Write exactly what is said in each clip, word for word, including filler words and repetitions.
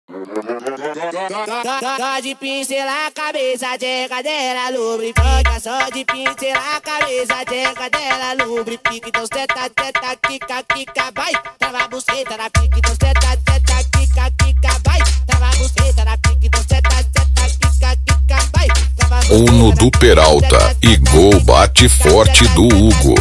Só de pincelar a cabeça, tcheca dela lubrifica. Só de pincelar a cabeça, tcheca dela lubrifica. Então seta, seta, quica, quica, vai. Trava a buceta na pique. Então seta, seta, quica, quica, vai. Trava a buceta na pique. Então seta, seta, quica, quica, vai. Uno do Peralta e gol bate forte do Hugo.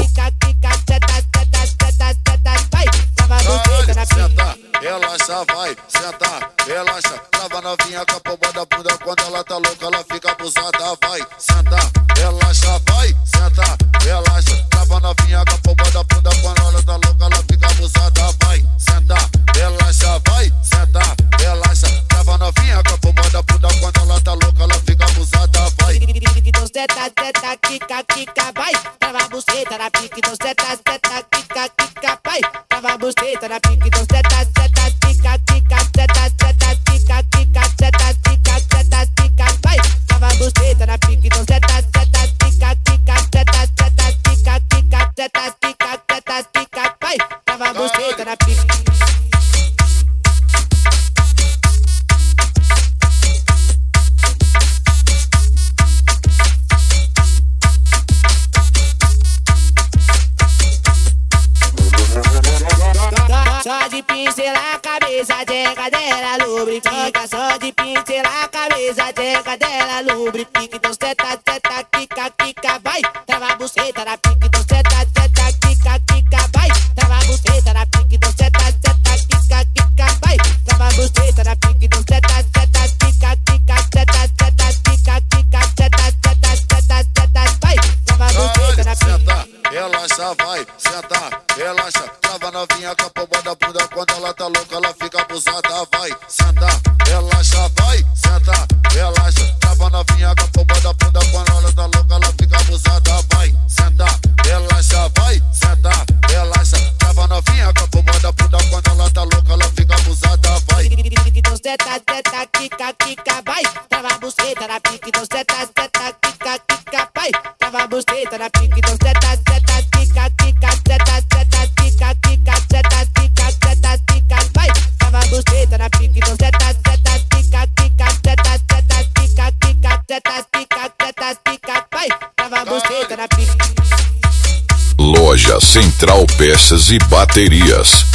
Senta, relaxa, vai, senta, relaxa. Trava novinha com a palma da bunda. Quando ela tá louca, ela fica abusada. Vai, senta, relaxa, vai, senta, relaxa. Trava novinha com a palma da bunda. Quando ela tá louca, ela fica abusada. Vai, senta, relaxa, vai, senta, relaxa. Trava novinha com a palma da bunda. Quando ela tá louca, ela fica abusada. Vai. Então seta, seta, quica, quica, vai. Trava a buceta na pique. Então seta, seta, quica, quica, vai. Trava a buceta na pique. Então seta, seta, quica, quica, seta, seta, quica, quica, seta, quica, seta, quica, vai. Trava a buceta na pique. Então seta, seta, quica, quica, seta, seta, quica, quica, seta, quica, seta, quica, vai. Trava a buceta na pique. Só de pincelar a cabeça, tcheca dela lubrifica. Só de pincelar a cabeça, tcheca dela lubrifica. Então seta, seta, quica, quica, vai. Trava a buceta na pique. Então seta, seta, quica, quica, vai. Trava a buceta na pique. Então seta, seta, quica, quica, vai. Trava a buceta na pique. Então seta, seta, quica, quica, seta, seta, quica, quica, seta, seta, seta, seta, vai. Trava a buceta na pique. Relaxa, vai, senta, relaxa. Trava novinha com a palma da bunda. Quando ela tá louca, ela fica abusada. Vai, senta, relaxa, vai, senta, relaxa. Trava novinha com a palma da bunda. Quando ela tá louca, ela fica abusada. Vai, senta, relaxa, vai, senta, relaxa. Trava novinha com a palma da bunda. Quando ela tá louca, ela fica abusada. Vai. Então seta, seta, quica, quica, vai. Trava a buceta na pique. Então seta, seta, quica, quica, vai. Trava a buceta na pique. Então seta, seta, quica, quica, seta, seta, quica, quica, seta, quica, seta, quica, vai. Trava a buceta na pique. Então seta, seta, quica, quica, seta, seta, quica, quica, seta, quica, seta, quica, vai. Trava a buceta na pique. Loja Central Peças e Baterias.